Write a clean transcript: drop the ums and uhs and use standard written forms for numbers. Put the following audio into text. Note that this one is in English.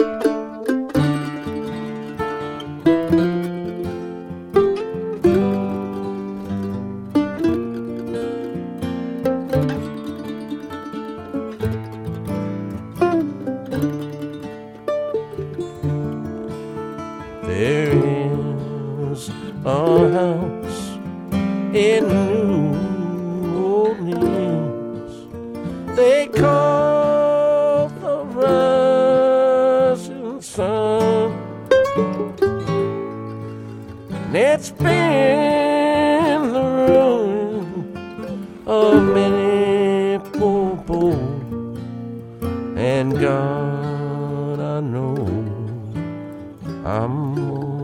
There is a house in New Orleans they call the rising sun, and it's been the ruin of many poor boys, and God, I know I'm